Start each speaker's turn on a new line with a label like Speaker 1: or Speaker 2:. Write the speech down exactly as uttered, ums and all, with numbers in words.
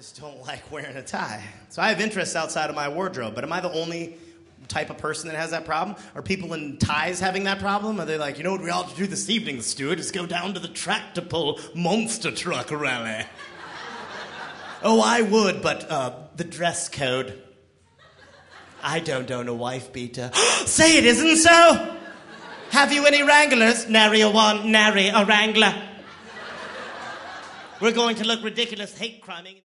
Speaker 1: just don't like wearing a tie. So I have interests outside of my wardrobe, but am I the only type of person that has that problem? Are people in ties having that problem? Are they like, you know what we ought to do this evening, Stuart, is go down to the track to pull monster truck rally. Oh, I would, but uh, the dress code. I don't own a wife beater. Say it isn't so! Have you any wranglers? Nary a one, nary a wrangler. We're going to look ridiculous hate criming.